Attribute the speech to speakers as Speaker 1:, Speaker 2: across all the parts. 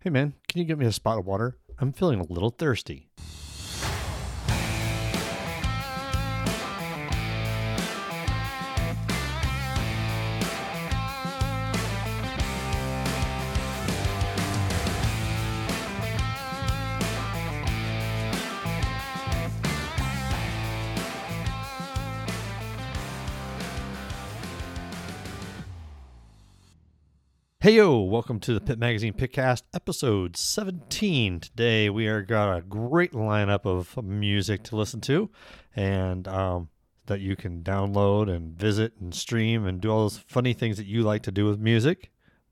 Speaker 1: Hey man, can you get me a spot of water? I'm feeling a little thirsty. Hey yo, welcome to the Pit Magazine Pitcast, episode 17. Today we are got a great lineup of music to listen to, and that you can download and visit and stream and do all those funny things that you like to do with music.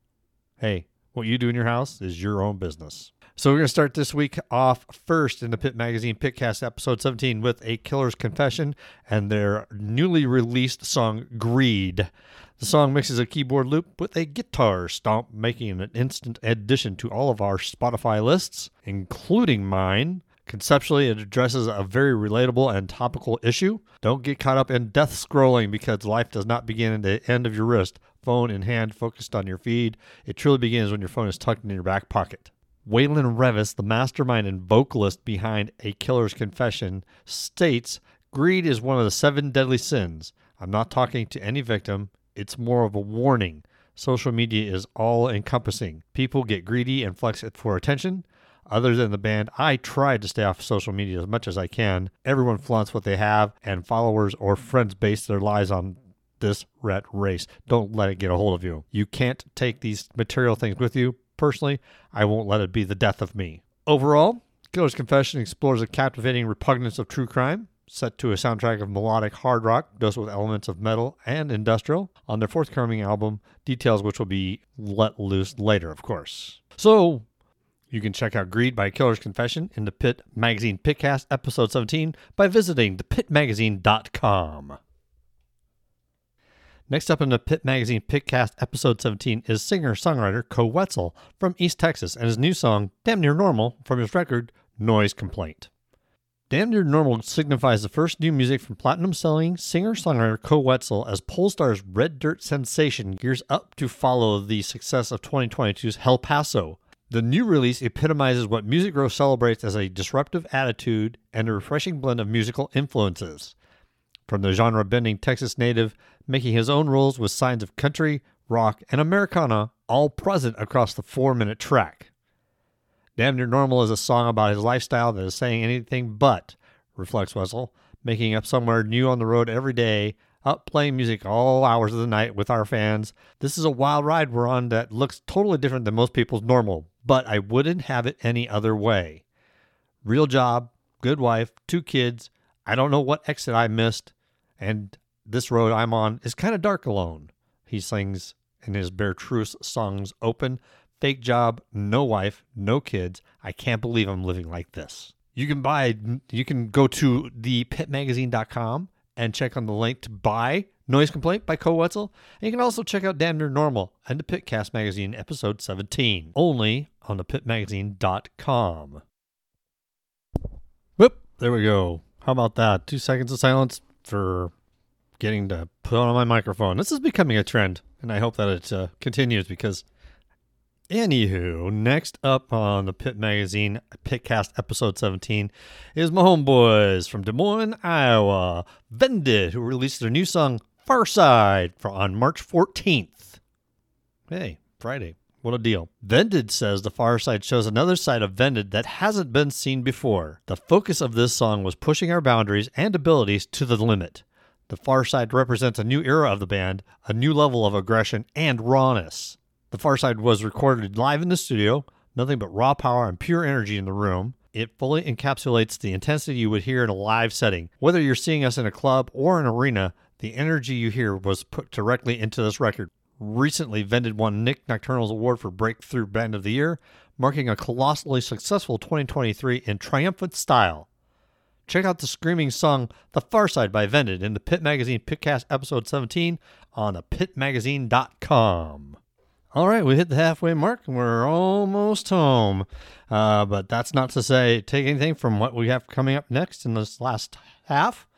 Speaker 1: Hey, what you do in your house is your own business. So we're going to start this week off first in the Pit Magazine Pitcast, episode 17, with A Killer's Confession and their newly released song, Greed. The song mixes a keyboard loop with a guitar stomp, making an instant addition to all of our Spotify lists, including mine. Conceptually, it addresses a very relatable and topical issue. Don't get caught up in death scrolling, because life does not begin at the end of your wrist, phone in hand, focused on your feed. It truly begins when your phone is tucked in your back pocket. Waylon Revis, the mastermind and vocalist behind A Killer's Confession, states, "Greed is one of the 7 deadly sins. I'm not talking to any victim. It's more of a warning. Social media is all-encompassing. People get greedy and flex it for attention. Other than the band, I try to stay off social media as much as I can. Everyone flaunts what they have, and followers or friends base their lives on this rat race. Don't let it get a hold of you. You can't take these material things with you. Personally, I won't let it be the death of me." Overall, Killer's Confession explores the captivating repugnance of true crime, set to a soundtrack of melodic hard rock, dosed with elements of metal and industrial, on their forthcoming album, details which will be let loose later, of course. So, you can check out Greed by Killer's Confession in the Pit Magazine Pitcast, episode 17, by visiting thepitmagazine.com. Next up in the Pit Magazine Pitcast, episode 17, is singer-songwriter Koe Wetzel from East Texas and his new song, Damn Near Normal, from his record, Noise Complaint. Damn Near Normal signifies the first new music from platinum-selling singer-songwriter Koe Wetzel as Polestar's Red Dirt sensation gears up to follow the success of 2022's El Paso. The new release epitomizes what Music Row celebrates as a disruptive attitude and a refreshing blend of musical influences. From the genre-bending Texas native, making his own rules with signs of country, rock, and Americana, all present across the 4-minute track. Damn Near Normal is a song about his lifestyle that is saying anything but, reflects Wetzel, making up somewhere new on the road every day, up playing music all hours of the night with our fans. This is a wild ride we're on that looks totally different than most people's normal, but I wouldn't have it any other way. Real job, good wife, 2 kids, I don't know what exit I missed, and this road I'm on is kind of dark alone, he sings in his Bear Truce songs Open, Fake Job, No Wife, No Kids, I Can't Believe I'm Living Like This. You can go to thepitmagazine.com and check on the link to buy Noise Complaint by Koe Wetzel. And you can also check out Damn Near Normal and the Pitcast Magazine, episode 17, only on thepitmagazine.com. Whoop, there we go. How about that? 2 seconds of silence for getting to put on my microphone. This is becoming a trend, and I hope that it continues, because anywho, next up on the Pit Magazine Pitcast episode 17 is my homeboys from Des Moines, Iowa, Vended, who released their new song Far Side on March 14th. Hey, Friday. What a deal. Vended says the Far Side shows another side of Vended that hasn't been seen before. The focus of this song was pushing our boundaries and abilities to the limit. The Far Side represents a new era of the band, a new level of aggression and rawness. The Far Side was recorded live in the studio, nothing but raw power and pure energy in the room. It fully encapsulates the intensity you would hear in a live setting. Whether you're seeing us in a club or an arena, the energy you hear was put directly into this record. Recently, Vended won Nick Nocturnal's award for Breakthrough Band of the Year, marking a colossally successful 2023 in triumphant style. Check out the screaming song The Far Side by Vended in the Pit Magazine Pitcast episode 17 on thepitmagazine.com. All right, we hit the halfway mark and we're almost home. But that's not to say take anything from what we have coming up next in this last half.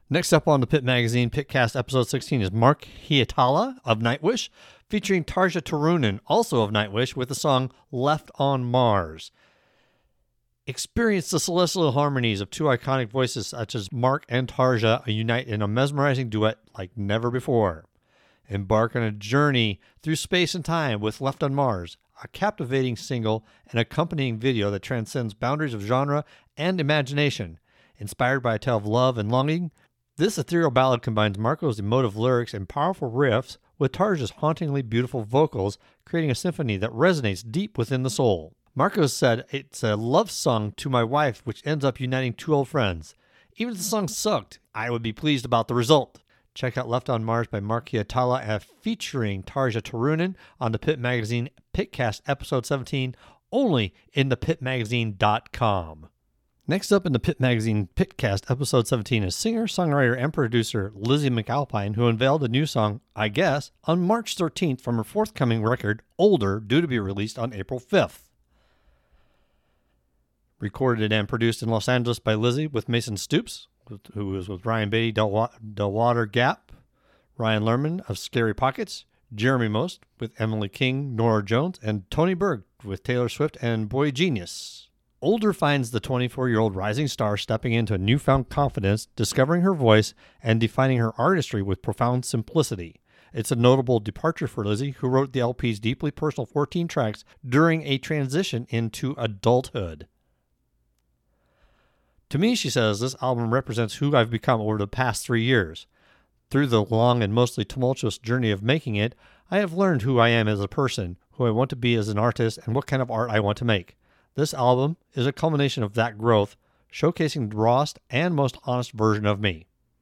Speaker 1: Next up on the Pit Magazine Pitcast episode 16 is Mark Hietala of Nightwish, featuring Tarja Turunen, also of Nightwish, with the song Left on Mars. Experience the celestial harmonies of two iconic voices such as Mark and Tarja unite in a mesmerizing duet like never before. Embark on a journey through space and time with Left on Mars, a captivating single and accompanying video that transcends boundaries of genre and imagination. Inspired by a tale of love and longing, this ethereal ballad combines Marco's emotive lyrics and powerful riffs with Tarja's hauntingly beautiful vocals, creating a symphony that resonates deep within the soul. Marco said, "It's a love song to my wife, which ends up uniting two old friends. Even if the song sucked, I would be pleased about the result." Check out Left on Mars by Mark Hietala featuring Tarja Turunen on the Pit Magazine Pitcast episode 17, only in thepitmagazine.com. Next up in the Pit Magazine Pitcast episode 17 is singer, songwriter, and producer Lizzie McAlpine, who unveiled a new song, I Guess, on March 13th from her forthcoming record, Older, due to be released on April 5th. Recorded and produced in Los Angeles by Lizzie with Mason Stoops, who was with Ryan Beatty, Delwater Gap, Ryan Lerman of Scary Pockets, Jeremy Most with Emily King, Nora Jones, and Tony Berg with Taylor Swift and Boy Genius. Older finds the 24-year-old rising star stepping into a newfound confidence, discovering her voice, and defining her artistry with profound simplicity. It's a notable departure for Lizzie, who wrote the LP's deeply personal 14 tracks during a transition into adulthood. To me, she says, this album represents who I've become over the past 3 years. Through the long and mostly tumultuous journey of making it, I have learned who I am as a person, who I want to be as an artist, and what kind of art I want to make. This album is a culmination of that growth, showcasing the rawest and most honest version of me.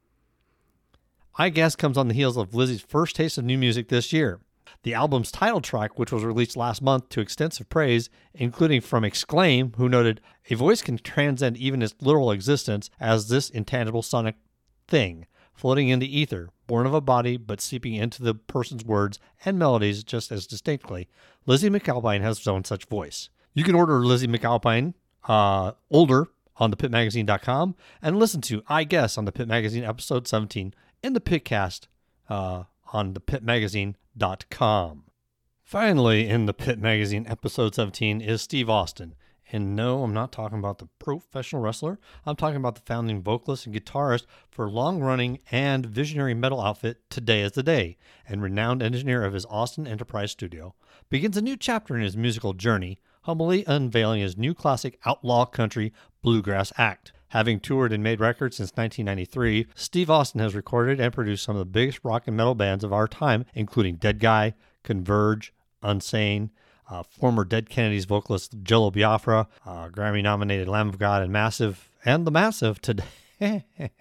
Speaker 1: I Guess comes on the heels of Lizzie's first taste of new music this year. The album's title track, which was released last month to extensive praise, including from Exclaim, who noted, "A voice can transcend even its literal existence as this intangible sonic thing, floating in the ether, born of a body but seeping into the person's words and melodies just as distinctly. Lizzie McAlpine has its own such voice." You can order Lizzie McAlpine, Older, on thepitmagazine.com and listen to I Guess on the Pit Magazine episode 17 in the Pitcast on thepitmagazine.com. Finally, in the Pit Magazine episode 17 is Steve Austin. And no, I'm not talking about the professional wrestler. I'm talking about the founding vocalist and guitarist for long-running and visionary metal outfit Today Is the Day, and renowned engineer of his Austin Enterprise studio, begins a new chapter in his musical journey, humbly unveiling his new classic outlaw country bluegrass act. Having toured and made records since 1993, Steve Austin has recorded and produced some of the biggest rock and metal bands of our time, including Dead Guy, Converge, Unsane, former Dead Kennedys vocalist Jello Biafra, Grammy-nominated Lamb of God, and the Massive Today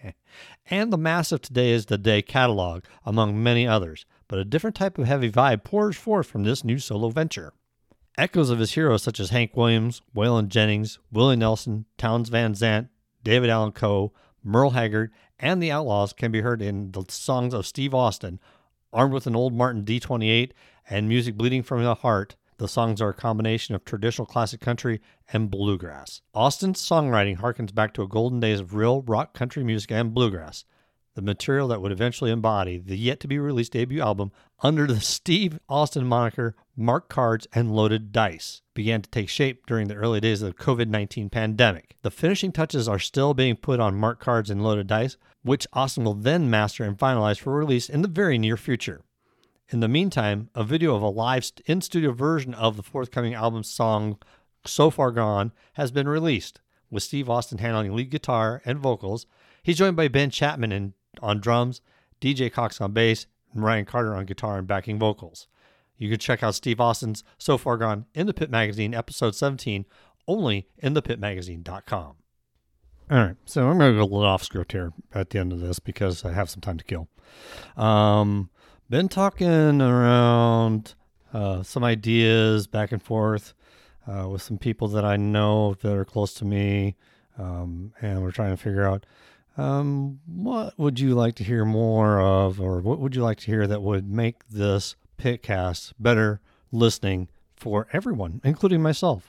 Speaker 1: Is the Day catalog, among many others. But a different type of heavy vibe pours forth from this new solo venture. Echoes of his heroes such as Hank Williams, Waylon Jennings, Willie Nelson, Townes Van Zandt, David Allan Coe, Merle Haggard, and the Outlaws can be heard in the songs of Steve Austin. Armed with an old Martin D28 and music bleeding from the heart, the songs are a combination of traditional classic country and bluegrass. Austin's songwriting harkens back to a golden days of real rock country music and bluegrass, the material that would eventually embody the yet-to-be-released debut album under the Steve Austin moniker. Marked Cards and Loaded Dice began to take shape during the early days of the COVID-19 pandemic. The finishing touches are still being put on Marked Cards and Loaded Dice, which Austin will then master and finalize for release in the very near future. In the meantime, a video of a live in-studio version of the forthcoming album's song So Far Gone has been released, with Steve Austin handling lead guitar and vocals. He's joined by Ben Chapman on drums, DJ Cox on bass, and Ryan Carter on guitar and backing vocals. You can check out Steve Austin's So Far Gone in the Pit Magazine, episode 17, only in thepitmagazine.com. All right, so I'm going to go a little off script here at the end of this because I have some time to kill. Been talking around some ideas back and forth with some people that I know that are close to me, and we're trying to figure out what would you like to hear more of, or what would you like to hear that would make this Pitcast better listening for everyone, including myself.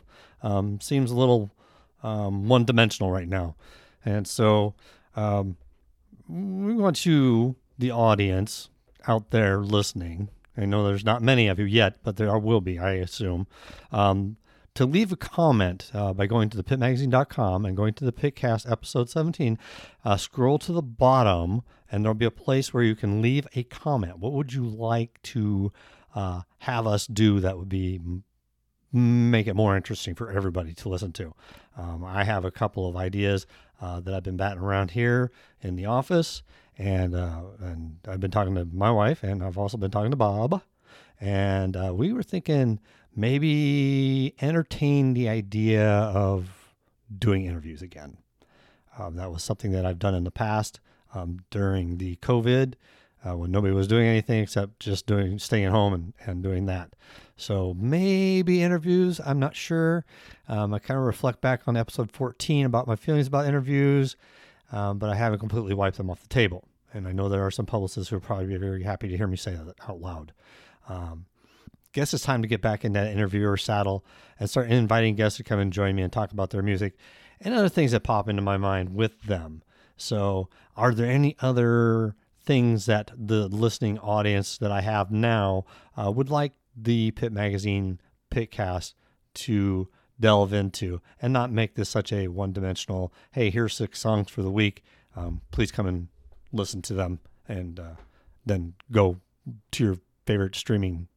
Speaker 1: Seems a little one-dimensional right now. And so we want you, the audience out there listening, I know there's not many of you yet, but there will be, I assume, to leave a comment by going to thepitmagazine.com and going to the Pitcast episode 17. Scroll to the bottom, and there'll be a place where you can leave a comment. What would you like to have us do that would be make it more interesting for everybody to listen to? I have a couple of ideas that I've been batting around here in the office, and I've been talking to my wife, and I've also been talking to Bob, and we were thinking maybe entertain the idea of doing interviews again. That was something that I've done in the past during the COVID when nobody was doing anything except just staying at home and doing that. So maybe interviews, I'm not sure. I kind of reflect back on episode 14 about my feelings about interviews, but I haven't completely wiped them off the table. And I know there are some publicists who will probably be very happy to hear me say that out loud. Guess it's time to get back in that interviewer saddle and start inviting guests to come and join me and talk about their music and other things that pop into my mind with them. So are there any other things that the listening audience that I have now would like the Pit Magazine Pitcast to delve into and not make this such a one-dimensional, hey, here's 6 songs for the week. Please come and listen to them and then go to your favorite streaming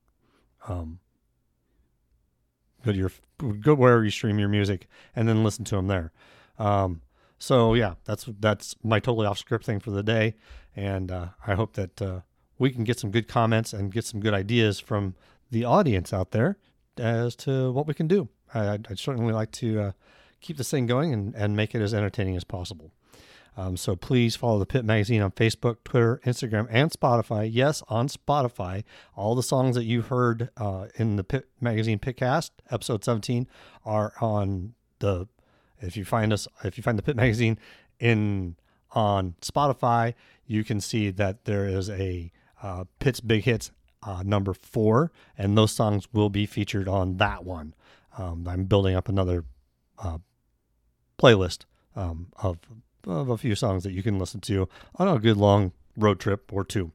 Speaker 1: go wherever you stream your music and then listen to them there. So yeah, that's my totally off script thing for the day. And I hope that we can get some good comments and get some good ideas from the audience out there as to what we can do. I'd certainly like to keep this thing going and make it as entertaining as possible. So please follow the Pit Magazine on Facebook, Twitter, Instagram, and Spotify. Yes, on Spotify. All the songs that you've heard in the Pit Magazine Pitcast, episode 17, are on the. If you find the Pit Magazine on Spotify, you can see that there is a Pit's Big Hits number 4, and those songs will be featured on that one. I'm building up another playlist of a few songs that you can listen to on a good long road trip or two.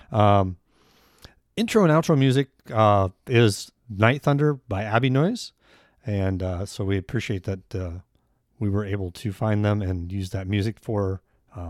Speaker 1: Intro and outro music is Night Thunder by Abbey Noise, and so we appreciate that we were able to find them and use that music for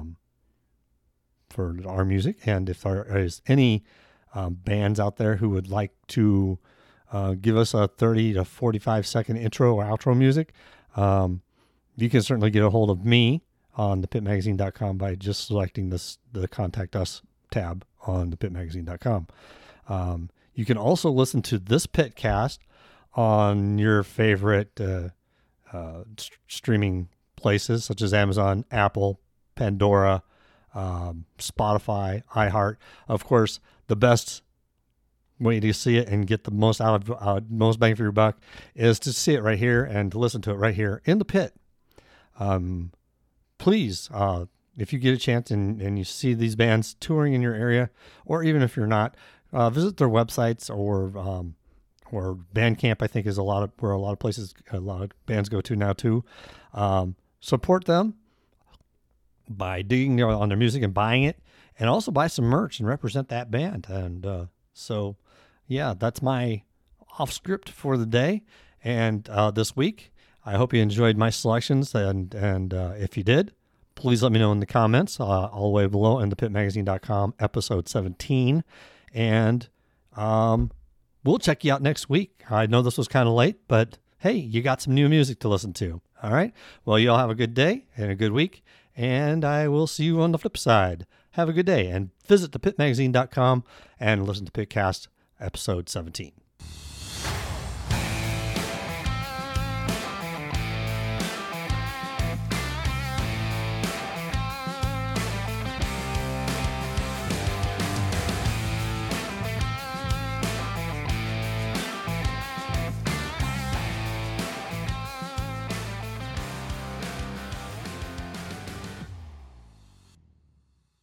Speaker 1: our music. And if there is any bands out there who would like to give us a 30 to 45 second intro or outro music, you can certainly get a hold of me on thepitmagazine.com by just selecting the Contact Us tab on thepitmagazine.com. You can also listen to this Pitcast on your favorite streaming places such as Amazon, Apple, Pandora, Spotify, iHeart. Of course, the best way to see it and get the most out of most bang for your buck is to see it right here and to listen to it right here in the pit. Please, if you get a chance and you see these bands touring in your area, or even if you're not, visit their websites or Bandcamp. I think is where a lot of bands go to now too. Support them by digging on their music and buying it, and also buy some merch and represent that band. And so, yeah, that's my off script for the day and this week. I hope you enjoyed my selections, and if you did, please let me know in the comments all the way below in thepitmagazine.com episode 17, and we'll check you out next week. I know this was kind of late, but hey, you got some new music to listen to. All right. Well, you all have a good day and a good week, and I will see you on the flip side. Have a good day, and visit thepitmagazine.com and listen to Pitcast episode 17.